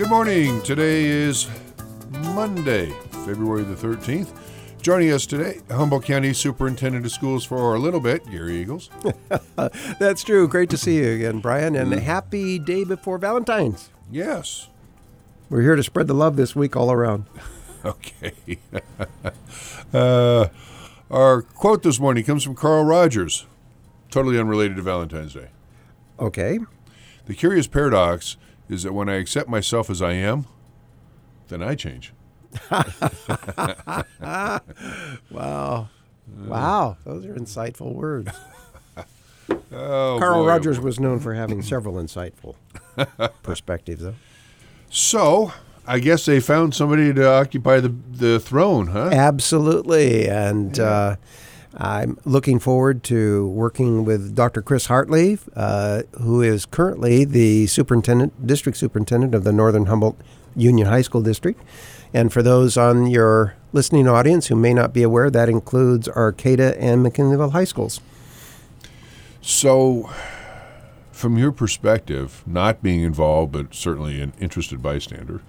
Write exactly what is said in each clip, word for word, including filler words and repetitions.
Good morning. Today is Monday, February the thirteenth. Joining us today, Humboldt County Superintendent of Schools for a little bit, Gary Eagles. That's true. Great to see you again, Brian, and Mm. a happy day before Valentine's. Yes. We're here to spread the love this week all around. Okay. uh, our quote this morning comes from Carl Rogers, totally unrelated to Valentine's Day. Okay. The curious paradox is that when I accept myself as I am, then I change. Wow. Wow. Those are insightful words. Oh, Carl boy, Rogers oh, boy. was known for having several insightful perspectives, though. So, I guess they found somebody to occupy the, the throne, huh? Absolutely. And uh, I'm looking forward to working with Doctor Chris Hartley, uh, who is currently the superintendent, district superintendent of the Northern Humboldt Union High School District. And for those on your listening audience who may not be aware, that includes Arcata and McKinleyville High Schools. So, from your perspective, not being involved, but certainly an interested bystander,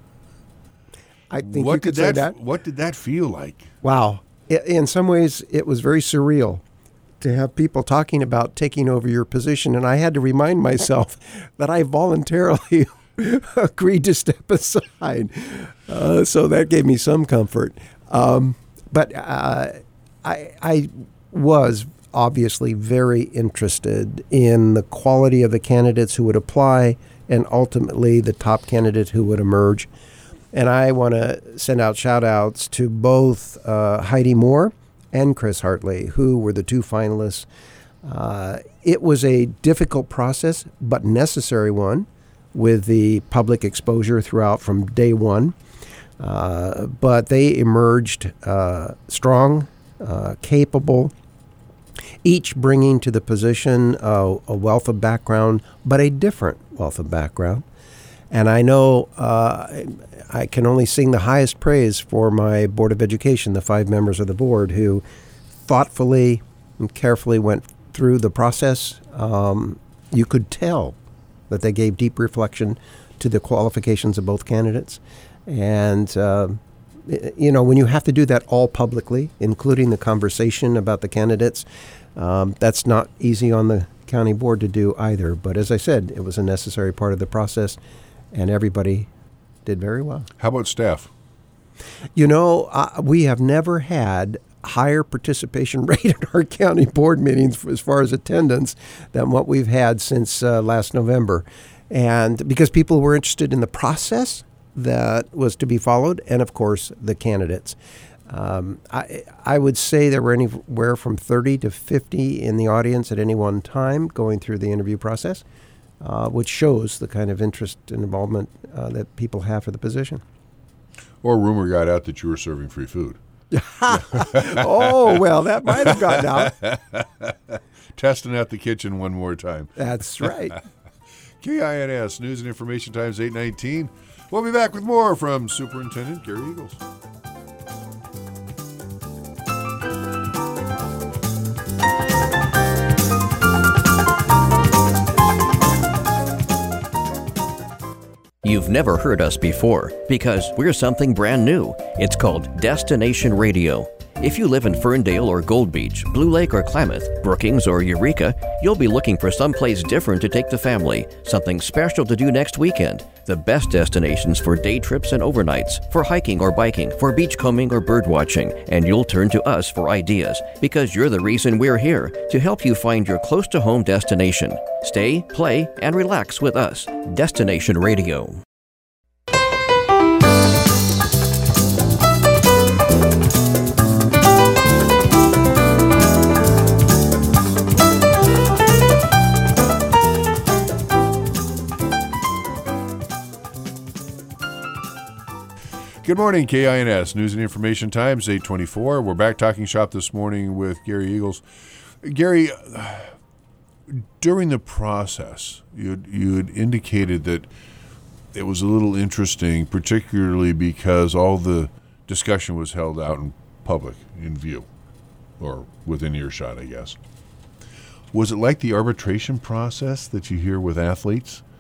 I think what you could did say that, that. What did that feel like? Wow. I- In some ways, it was very surreal to have people talking about taking over your position. And I had to remind myself that I voluntarily agreed to step aside. Uh, so that gave me some comfort. Um, but uh, I, I was obviously very interested in the quality of the candidates who would apply and ultimately the top candidate who would emerge. And I want to send out shout-outs to both uh, Heidi Moore and Chris Hartley, who were the two finalists. Uh, it was a difficult process, but necessary one, with the public exposure throughout from day one. Uh, but they emerged uh, strong, uh, capable, each bringing to the position uh, a wealth of background, but a different wealth of background. And I know uh, I can only sing the highest praise for my Board of Education, the five members of the board who thoughtfully and carefully went through the process. Um, you could tell that they gave deep reflection to the qualifications of both candidates. And, uh, you know, when you have to do that all publicly, including the conversation about the candidates, um, that's not easy on the county board to do either. But as I said, it was a necessary part of the process. And everybody did very well. How about staff? You know, uh, we have never had higher participation rate at our county board meetings as far as attendance than what we've had since uh, last November. And because people were interested in the process that was to be followed and, of course, the candidates. Um, I, I would say there were anywhere from thirty to fifty in the audience at any one time going through the interview process. Uh, which shows the kind of interest and involvement uh, that people have for the position. Or rumor got out that you were serving free food. Oh, well, that might have gotten out. Testing out the kitchen one more time. That's right. K I N S, News and Information Times, eight nineteen. We'll be back with more from Superintendent Gary Eagles. You've never heard us before because we're something brand new. It's called Destination Radio. If you live in Ferndale or Gold Beach, Blue Lake or Klamath, Brookings or Eureka, you'll be looking for someplace different to take the family, something special to do next weekend. The best destinations for day trips and overnights, for hiking or biking, for beachcombing or bird watching, and you'll turn to us for ideas because you're the reason we're here, to help you find your close-to-home destination. Stay, play, and relax with us. Destination Radio. Good morning, K I N S, News and Information Times, eight twenty-four. We're back talking shop this morning with Gary Eagles. Gary, during the process, you you had indicated that it was a little interesting, particularly because all the discussion was held out in public, in view, or within earshot, I guess. Was it like the arbitration process that you hear with athletes,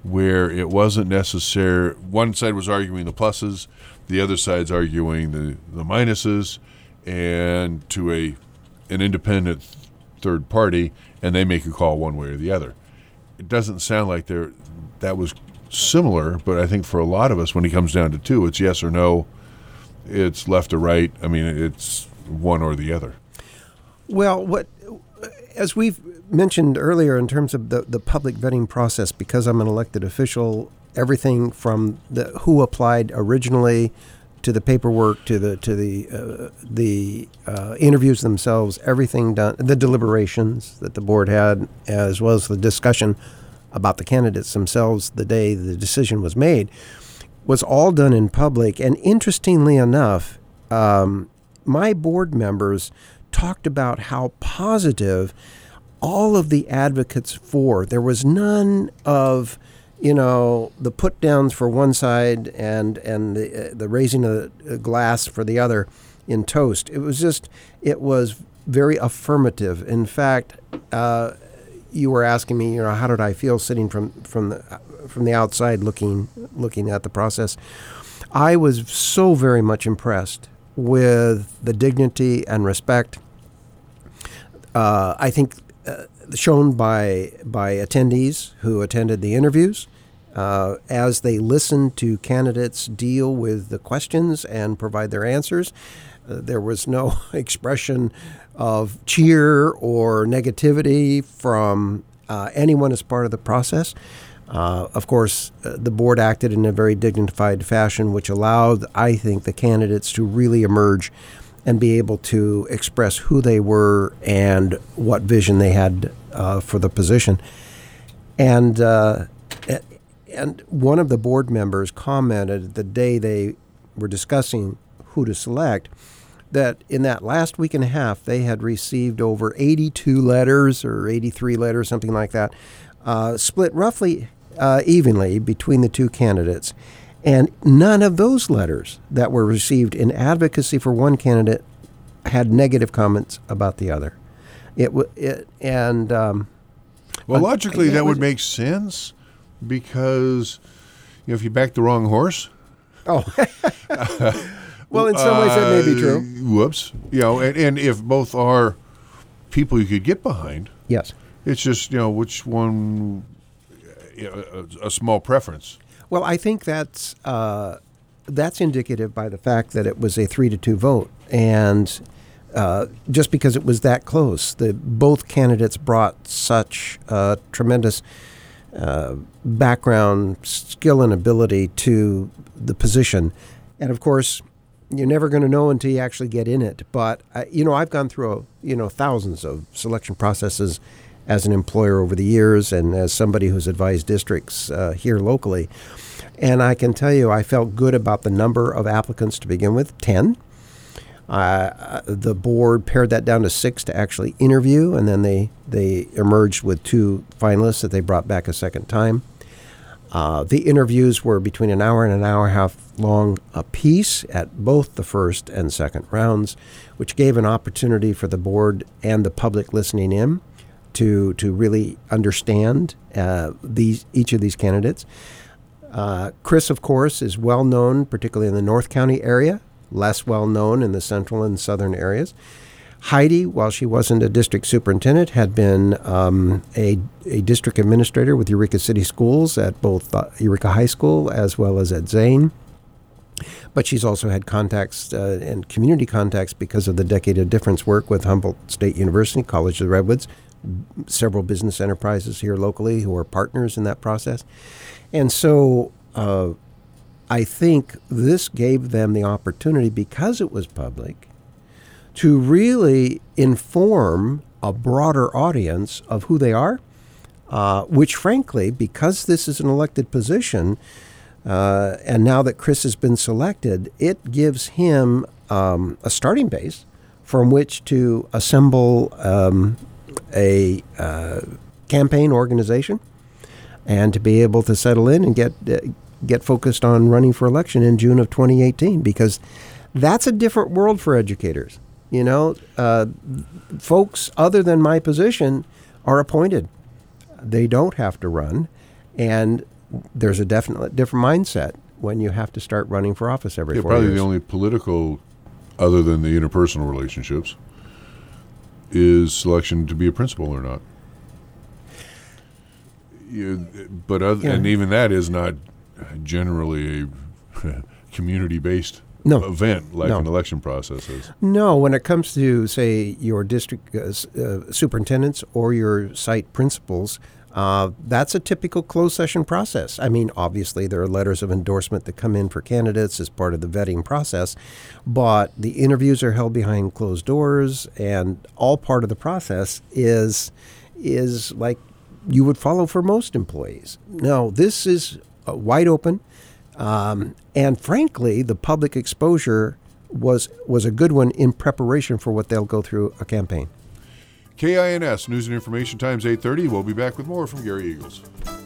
where it wasn't necessary. One side was arguing the pluses, the other side's arguing the, the minuses, and to a an independent third party, and they make a call one way or the other. It doesn't sound like there that was similar, but I think for a lot of us, when it comes down to two, it's yes or no, it's left or right. I mean, it's one or the other. Well, what as we've mentioned earlier in terms of the, the public vetting process, because I'm an elected official, everything from the who applied originally to the paperwork to the to the uh, the uh, interviews themselves, everything done, the deliberations that the board had, as well as the discussion about the candidates themselves the day the decision was made, was all done in public. And interestingly enough, um, my board members talked about how positive all of the advocates for. There was none of, you know, the put downs for one side and and the uh, the raising of a glass for the other in toast. It was just, it was very affirmative. In fact, uh, you were asking me, you know, how did I feel sitting from from the from the outside looking looking at the process? I was so very much impressed with the dignity and respect. Uh, I think uh, shown by by attendees who attended the interviews, uh, as they listened to candidates deal with the questions and provide their answers. Uh, there was no expression of cheer or negativity from uh, anyone as part of the process. Uh, of course, uh, the board acted in a very dignified fashion, which allowed, I think, the candidates to really emerge and be able to express who they were and what vision they had uh, for the position. And uh, and one of the board members commented the day they were discussing who to select that in that last week and a half they had received over eighty-two letters or eighty-three letters, something like that, uh, split roughly uh, evenly between the two candidates. And none of those letters that were received in advocacy for one candidate had negative comments about the other. It, w- it and um, well, logically, uh, that was, would make sense because, you know, if you back the wrong horse. Oh, well, in some ways that may be true. Uh, whoops, you know, and, and if both are people you could get behind, yes, it's just, you know, which one, you know, a, a small preference. Well, I think that's uh, that's indicative by the fact that it was a three to two vote, and uh, just because it was that close, the both candidates brought such uh, tremendous uh, background, skill, and ability to the position, and of course, you're never going to know until you actually get in it. But uh, you know, I've gone through you know thousands of selection processes as an employer over the years and as somebody who's advised districts uh, here locally. And I can tell you I felt good about the number of applicants to begin with, ten. Uh, the board pared that down to six to actually interview, and then they, they emerged with two finalists that they brought back a second time. Uh, the interviews were between an hour and an hour and a half long apiece at both the first and second rounds, which gave an opportunity for the board and the public listening in to to really understand uh, these each of these candidates. Uh, Chris, of course, is well known, particularly in the North County area, less well known in the central and southern areas. Heidi, while she wasn't a district superintendent, had been um, a, a district administrator with Eureka City Schools at both uh, Eureka High School as well as at Zane. But she's also had contacts uh, and community contacts because of the Decade of Difference work with Humboldt State University, College of the Redwoods, several business enterprises here locally who are partners in that process. And so uh, I think this gave them the opportunity, because it was public, to really inform a broader audience of who they are, uh, which frankly, because this is an elected position, uh, and now that Chris has been selected, it gives him um, a starting base from which to assemble um, a uh, campaign organization and to be able to settle in and get uh, get focused on running for election in June of twenty eighteen, because that's a different world for educators. You know, uh, folks other than my position are appointed. They don't have to run. And there's a definite different mindset when you have to start running for office every yeah, four probably years. the only political, other than the interpersonal relationships, is selection to be a principal or not. You, but other, Yeah. and even that is not generally a community-based No. event like No. an election process is. No, when it comes to, say, your district uh, s- uh, superintendents or your site principals, uh, that's a typical closed session process. I mean, obviously, there are letters of endorsement that come in for candidates as part of the vetting process, but the interviews are held behind closed doors, and all part of the process is is like you would follow for most employees. No, this is uh, wide open. Um, and frankly, the public exposure was was a good one in preparation for what they'll go through a campaign. K I N S News and Information Times eight thirty. We'll be back with more from Gary Eagles.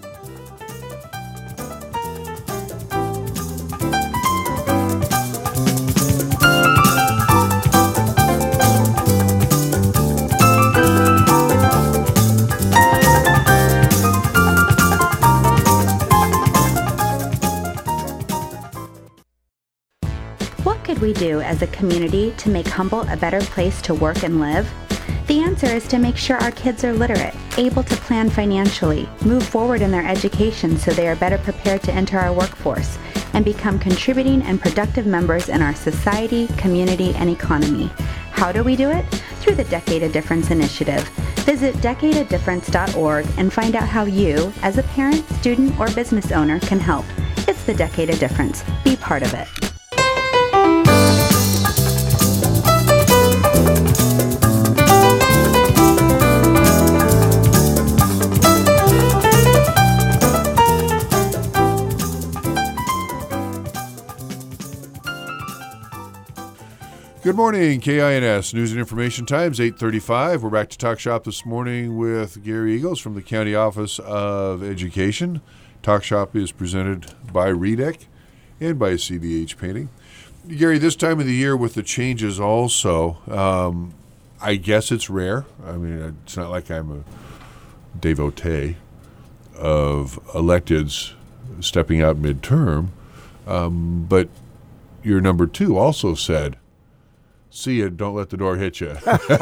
What could we do as a community to make Humboldt a better place to work and live? The answer is to make sure our kids are literate, able to plan financially, move forward in their education so they are better prepared to enter our workforce, and become contributing and productive members in our society, community, and economy. How do we do it? Through the Decade of Difference initiative. Visit decade of difference dot org and find out how you, as a parent, student, or business owner, can help. It's the Decade of Difference. Be part of it. Good morning, K I N S News and Information Times, eight thirty-five. We're back to Talk Shop this morning with Gary Eagles from the County Office of Education. Talk Shop is presented by R E D E C and by C D H Painting. Gary, this time of the year with the changes also, um, I guess it's rare. I mean, it's not like I'm a devotee of electeds stepping out midterm, um, but your number two also said, see you, don't let the door hit you.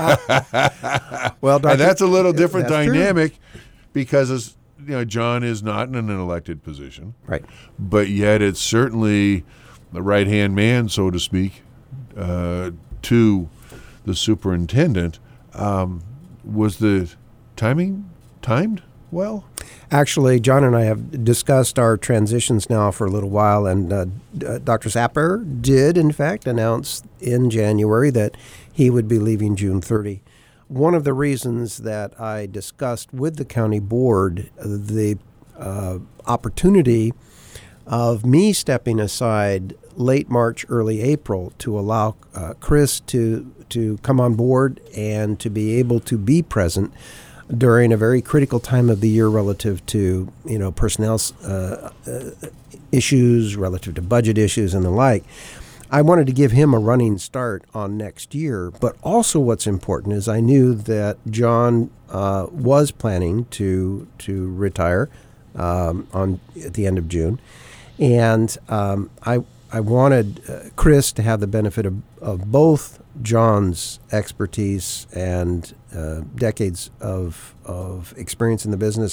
Well, Doctor And that's a little different that's true. dynamic because it's, you know, John is not in an elected position, Right. but yet it's certainly the right-hand man, so to speak, uh, to the superintendent. Um, was the timing timed well? Actually, John and I have discussed our transitions now for a little while, and uh, uh, Doctor Zapper did, in fact, announce in January that he would be leaving June thirtieth. One of the reasons that I discussed with the county board the uh, opportunity of me stepping aside late March, early April to allow uh, Chris to to come on board and to be able to be present during a very critical time of the year relative to, you know, personnel uh, uh, issues, relative to budget issues and the like. I wanted to give him a running start on next year, but also what's important is I knew that John uh, was planning to to retire um, on at the end of June, and um, I I wanted uh, Chris to have the benefit of, of both John's expertise and uh, decades of of experience in the business,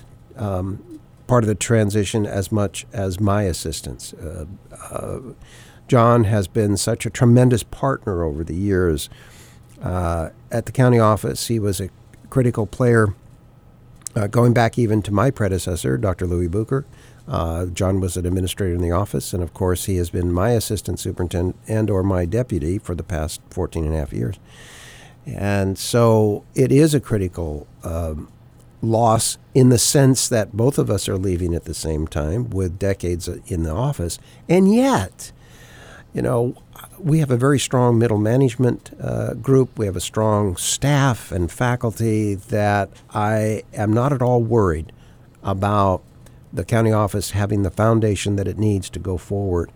um, part of the transition as much as my assistance. Uh, uh, John has been such a tremendous partner over the years. Uh, at the county office, he was a critical player, uh, going back even to my predecessor, Doctor Louis Bucher. Uh, John was an administrator in the office, and of course he has been my assistant superintendent and or my deputy for the past fourteen and a half years. And so it is a critical um, loss in the sense that both of us are leaving at the same time with decades in the office. And yet, you know, we have a very strong middle management uh, group. We have a strong staff and faculty that I am not at all worried about the county office having the foundation that it needs to go forward.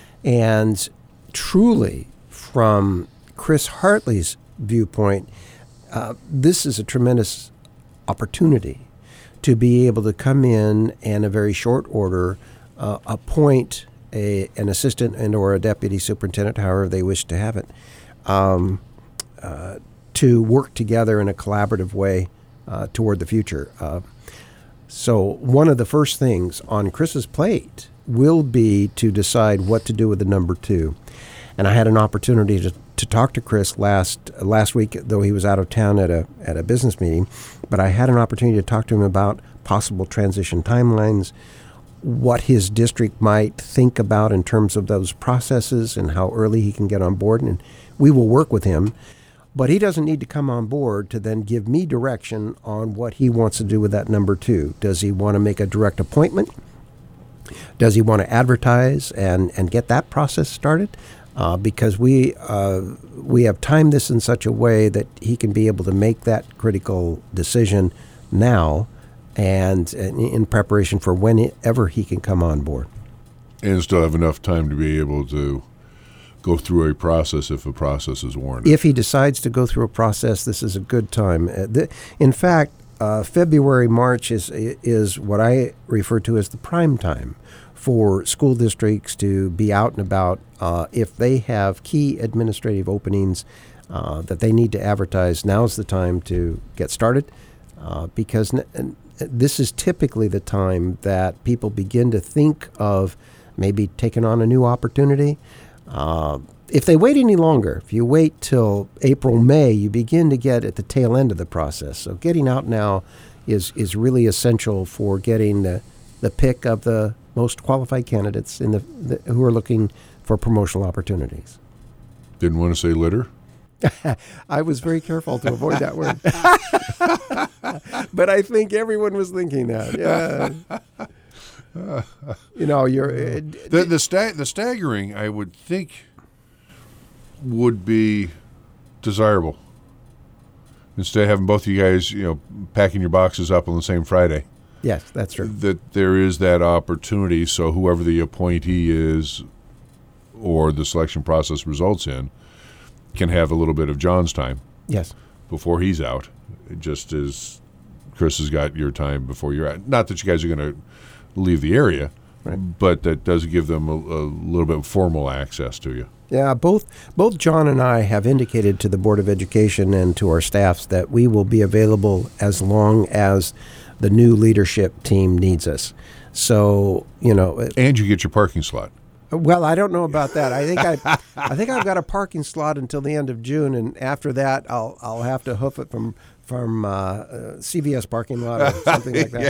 And truly, from Chris Hartley's viewpoint, uh, this is a tremendous opportunity to be able to come in and, in a very short order, uh, appoint a, an assistant and or a deputy superintendent, however they wish to have it, um, uh, to work together in a collaborative way uh, toward the future. Uh, so one of the first things on Chris's plate will be to decide what to do with the number two. And I had an opportunity to, to talk to Chris last last week, though he was out of town at a at a business meeting. But I had an opportunity to talk to him about possible transition timelines, what his district might think about in terms of those processes and how early he can get on board. And we will work with him. But he doesn't need to come on board to then give me direction on what he wants to do with that number two. Does he want to make a direct appointment? Does he want to advertise and, and get that process started? Uh, because we uh, we have timed this in such a way that he can be able to make that critical decision now and, and in preparation for whenever he can come on board. And still have enough time to be able to go through a process if a process is warranted. If he decides to go through a process, this is a good time. Uh, th- in fact, uh, February, March is is what I refer to as the prime time for school districts to be out and about. Uh, if they have key administrative openings uh, that they need to advertise, now's the time to get started uh, because n- this is typically the time that people begin to think of maybe taking on a new opportunity. Uh, if they wait any longer, if you wait till April, May, you begin to get at the tail end of the process. So getting out now is, is really essential for getting the, the pick of the most qualified candidates in the, the who are looking for promotional opportunities. Didn't want to say litter? I was very careful to avoid that word. But I think everyone was thinking that. Yeah. You know, you're uh, the the, sta- the staggering, I would think, would be desirable. Instead of having both of you guys, you know, packing your boxes up on the same Friday. Yes, that's true. That there is that opportunity, so whoever the appointee is or the selection process results in can have a little bit of John's time. Yes. Before he's out, just as Chris has got your time before you're out. Not that you guys are going to leave the area, right, but that does give them a, a little bit of formal access to you. Yeah, both both John and I have indicated to the Board of Education and to our staffs that we will be available as long as the new leadership team needs us. So, you know, and you get your parking slot. Well, I don't know about that. I think I, I think I've got a parking slot until the end of June, and after that, I'll I'll have to hoof it from from uh, uh, C V S parking lot or something like that.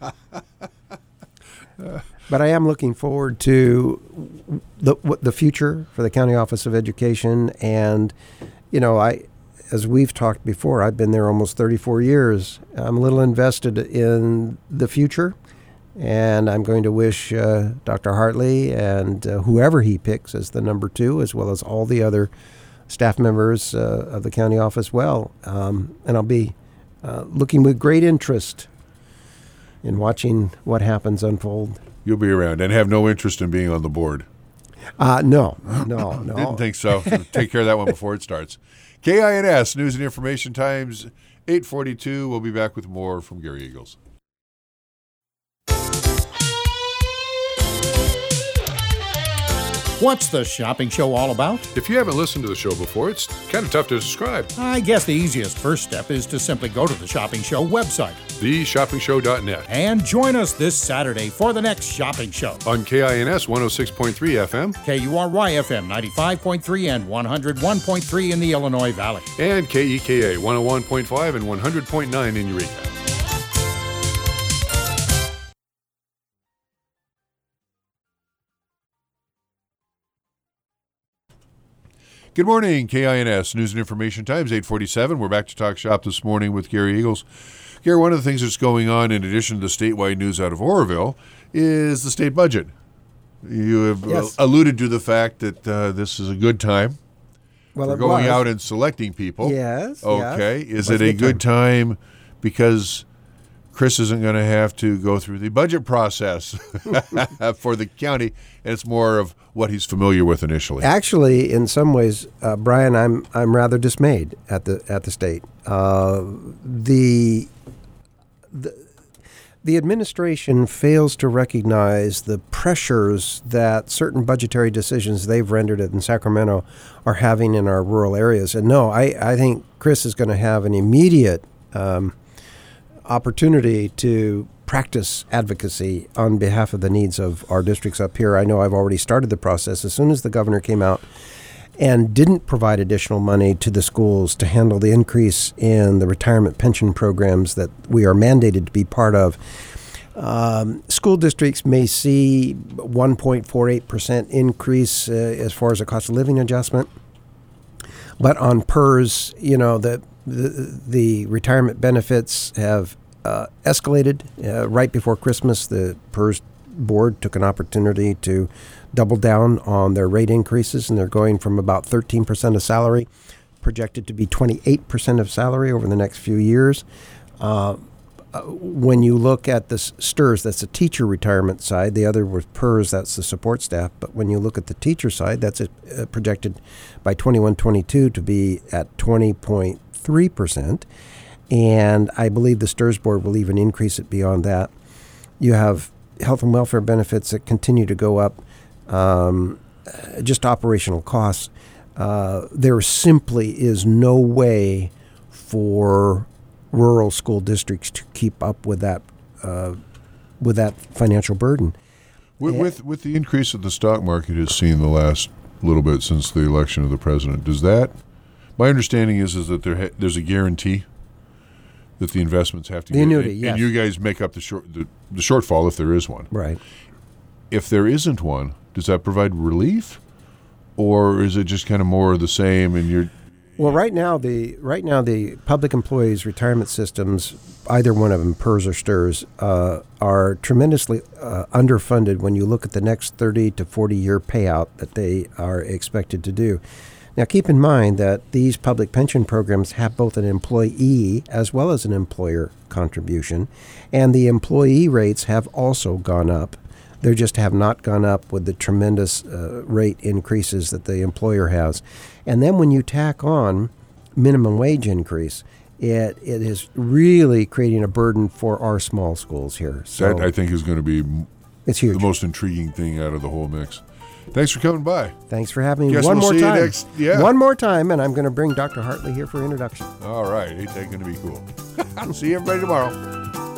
Yeah. But I am looking forward to the the future for the County Office of Education, and you know, I, as we've talked before, I've been there almost thirty-four years. I'm a little invested in the future. And I'm going to wish uh, Doctor Hartley and uh, whoever he picks as the number two, as well as all the other staff members uh, of the county office, well. Um, and I'll be uh, looking with great interest in watching what happens unfold. You'll be around and have no interest in being on the board. Uh, no, no, no. Didn't think so. Take care of that one before it starts. K I N S, News and Information Times, eight forty-two. We'll be back with more from Gary Eagles. What's the shopping show all about? If you haven't listened to the show before, it's kind of tough to describe. I guess the easiest first step is to simply go to the Shopping Show website, the shopping show dot net, and join us this Saturday for the next shopping show. On K I N S one oh six point three F M, K U R Y F M ninety-five point three and one oh one point three in the Illinois Valley, and K E K A one oh one point five and one hundred point nine in Eureka. Good morning, K I N S News and Information Times, eight forty-seven. We're back to talk shop this morning with Gary Eagles. Gary, one of the things that's going on in addition to the statewide news out of Oroville is the state budget. You have yes. alluded to the fact that uh, this is a good time well, for it going was. out and selecting people. Yes. Okay. Yes. Is It was it a a good good time because Chris isn't going to have to go through the budget process for the county, and it's more of what he's familiar with initially? Actually, in some ways, uh, Brian, I'm I'm rather dismayed at the at the state. Uh, the the the administration fails to recognize the pressures that certain budgetary decisions they've rendered in Sacramento are having in our rural areas. And no, I, I think Chris is going to have an immediate um, opportunity to practice advocacy on behalf of the needs of our districts up here. I know I've already started the process. As soon as the governor came out and didn't provide additional money to the schools to handle the increase in the retirement pension programs that we are mandated to be part of, um, school districts may see one point four eight percent increase uh, as far as a cost of living adjustment. But on P E R S, you know, the, the, the retirement benefits have uh, escalated. Uh, right before Christmas, the P E R S board took an opportunity to double down on their rate increases, and they're going from about thirteen percent of salary, projected to be twenty-eight percent of salary over the next few years. Uh, when you look at the S T R S, that's the teacher retirement side. The other was P E R S, that's the support staff. But when you look at the teacher side, that's a, uh, projected by twenty-one twenty-two to be at twenty point three percent. And I believe the S T R S board will even increase it beyond that. You have health and welfare benefits that continue to go up. Um, just operational costs. Uh, there simply is no way for rural school districts to keep up with that uh, with that financial burden. With, with with the increase that the stock market has seen the last little bit since the election of the president, does that? My understanding is is that there ha- there's a guarantee that the investments have to the get, annuity, and, yes. and you guys make up the short the, the shortfall if there is one. Right. If there isn't one, does that provide relief, or is it just kind of more of the same? And you're well, right now the right now the public employees retirement systems, either one of them, P E R S or S T R S, uh, are tremendously uh, underfunded when you look at the next thirty to forty year payout that they are expected to do. Now, keep in mind that these public pension programs have both an employee as well as an employer contribution, and the employee rates have also gone up. They just have not gone up with the tremendous uh, rate increases that the employer has. And then when you tack on minimum wage increase, it it is really creating a burden for our small schools here. So that I think is going to be it's huge. The most intriguing thing out of the whole mix. Thanks for coming by. Thanks for having me Guess one we'll more see time. You next, yeah. One more time, and I'm going to bring Doctor Hartley here for introduction. All right. Ain't that going to be cool? See everybody tomorrow.